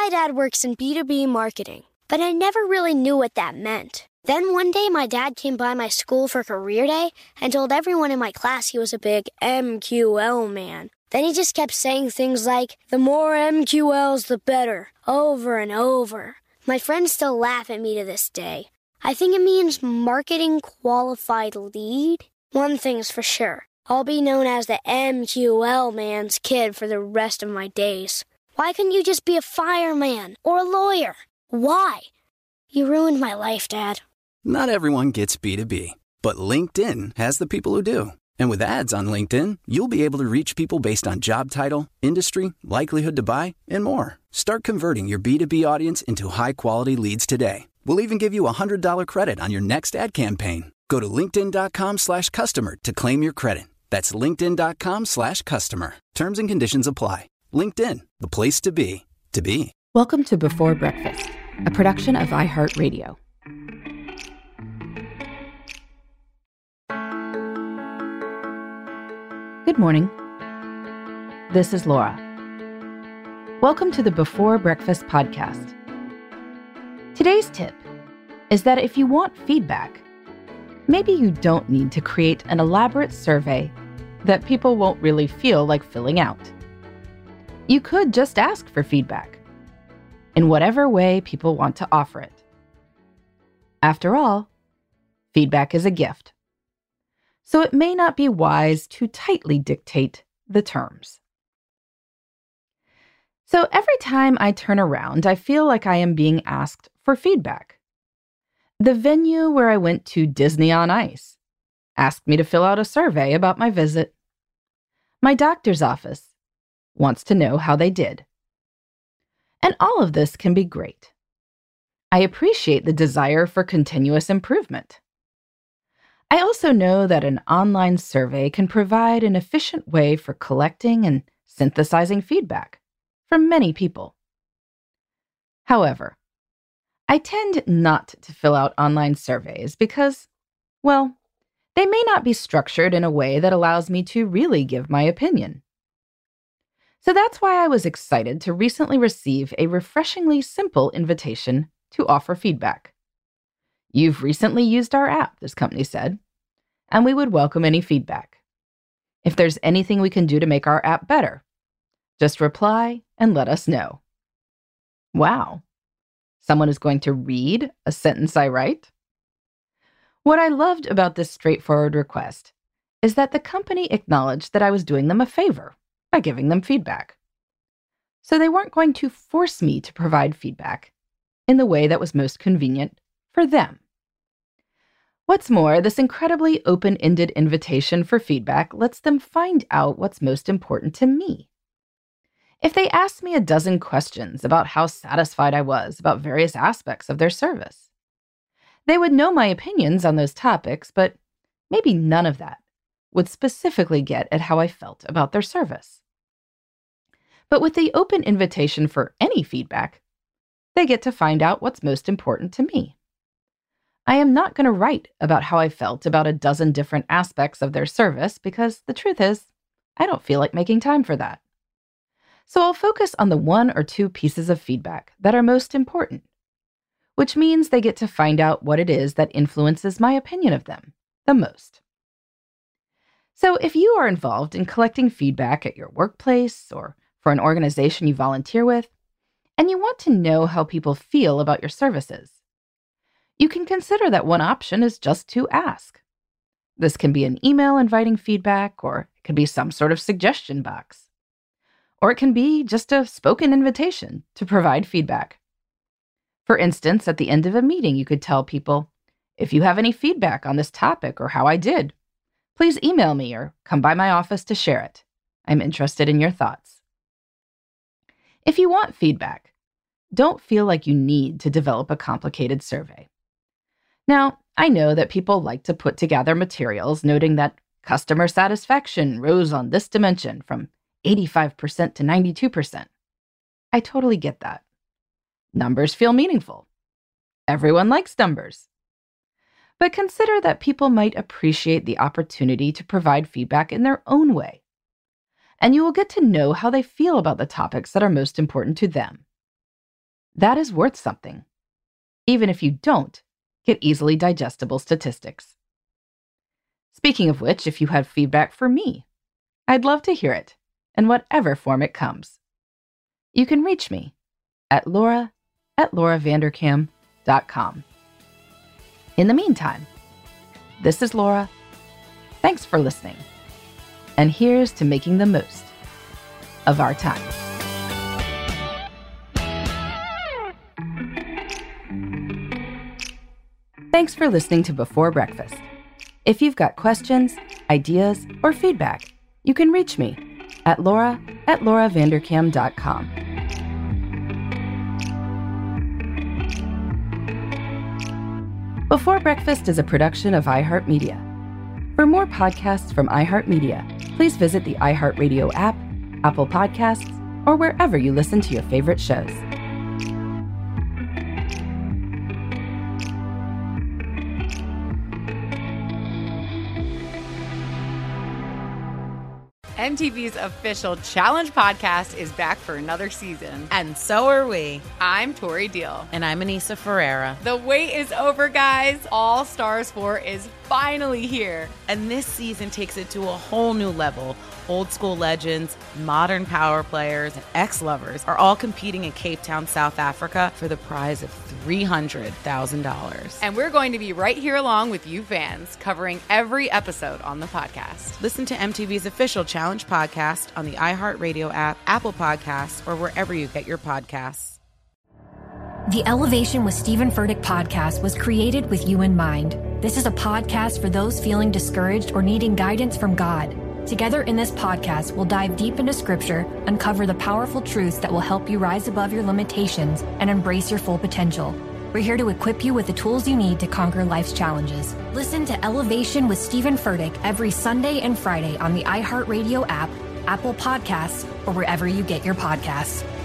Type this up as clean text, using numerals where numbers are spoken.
My dad works in B2B marketing, but I never really knew what that meant. Then one day my dad came by my school for career day and told everyone in my class he was a big MQL man. Then he just kept saying things like, the more MQLs, the better, over and over. My friends still laugh at me to this day. I think it means marketing qualified lead. One thing's for sure, I'll be known as the MQL man's kid for the rest of my days. Why couldn't you just be a fireman or a lawyer? Why? You ruined my life, Dad. Not everyone gets B2B, but LinkedIn has the people who do. And with ads on LinkedIn, you'll be able to reach people based on job title, industry, likelihood to buy, and more. Start converting your B2B audience into high-quality leads today. We'll even give you a $100 credit on your next ad campaign. Go to linkedin.com/customer to claim your credit. That's linkedin.com/customer. Terms and conditions apply. LinkedIn, the place to be, to be. Welcome to Before Breakfast, a production of iHeartRadio. Good morning. This is Laura. Welcome to the Before Breakfast podcast. Today's tip is that if you want feedback, maybe you don't need to create an elaborate survey that people won't really feel like filling out. You could just ask for feedback in whatever way people want to offer it. After all, feedback is a gift, so it may not be wise to tightly dictate the terms. So every time I turn around, I feel like I am being asked for feedback. The venue where I went to Disney on Ice asked me to fill out a survey about my visit. My doctor's office wants to know how they did. And all of this can be great. I appreciate the desire for continuous improvement. I also know that an online survey can provide an efficient way for collecting and synthesizing feedback from many people. However, I tend not to fill out online surveys because, well, they may not be structured in a way that allows me to really give my opinion. So that's why I was excited to recently receive a refreshingly simple invitation to offer feedback. You've recently used our app, this company said, and we would welcome any feedback. If there's anything we can do to make our app better, just reply and let us know. Wow. Someone is going to read a sentence I write? What I loved about this straightforward request is that the company acknowledged that I was doing them a favor by giving them feedback. So they weren't going to force me to provide feedback in the way that was most convenient for them. What's more, this incredibly open-ended invitation for feedback lets them find out what's most important to me. If they asked me a dozen questions about how satisfied I was about various aspects of their service, they would know my opinions on those topics, but maybe none of that would specifically get at how I felt about their service. But with the open invitation for any feedback, they get to find out what's most important to me. I am not going to write about how I felt about a dozen different aspects of their service because the truth is, I don't feel like making time for that. So I'll focus on the one or two pieces of feedback that are most important, which means they get to find out what it is that influences my opinion of them the most. So if you are involved in collecting feedback at your workplace or for an organization you volunteer with, and you want to know how people feel about your services, you can consider that one option is just to ask. This can be an email inviting feedback, or it could be some sort of suggestion box. Or it can be just a spoken invitation to provide feedback. For instance, at the end of a meeting, you could tell people, if you have any feedback on this topic or how I did, please email me or come by my office to share it. I'm interested in your thoughts. If you want feedback, don't feel like you need to develop a complicated survey. Now, I know that people like to put together materials noting that customer satisfaction rose on this dimension from 85% to 92%. I totally get that. Numbers feel meaningful. Everyone likes numbers. But consider that people might appreciate the opportunity to provide feedback in their own way. And you will get to know how they feel about the topics that are most important to them. That is worth something, even if you don't get easily digestible statistics. Speaking of which, if you have feedback for me, I'd love to hear it, in whatever form it comes. You can reach me at laura@lauravanderkam.com. In the meantime, this is Laura. Thanks for listening. And here's to making the most of our time. Thanks for listening to Before Breakfast. If you've got questions, ideas, or feedback, you can reach me at laura@lauravanderkam.com. Before Breakfast is a production of iHeartMedia. For more podcasts from iHeartMedia, please visit the iHeartRadio app, Apple Podcasts, or wherever you listen to your favorite shows. MTV's official Challenge podcast is back for another season. And so are we. I'm Tori Deal. And I'm Anissa Ferreira. The wait is over, guys. All Stars 4 is finally here. And this season takes it to a whole new level. Old school legends, modern power players, and ex-lovers are all competing in Cape Town, South Africa for the prize of $300,000. And we're going to be right here along with you fans, covering every episode on the podcast. Listen to MTV's official Challenge podcast on the iHeartRadio app, Apple Podcasts, or wherever you get your podcasts. The Elevation with Stephen Furtick podcast was created with you in mind. This is a podcast for those feeling discouraged or needing guidance from God. Together in this podcast, we'll dive deep into Scripture, uncover the powerful truths that will help you rise above your limitations and embrace your full potential. We're here to equip you with the tools you need to conquer life's challenges. Listen to Elevation with Stephen Furtick every Sunday and Friday on the iHeartRadio app, Apple Podcasts, or wherever you get your podcasts.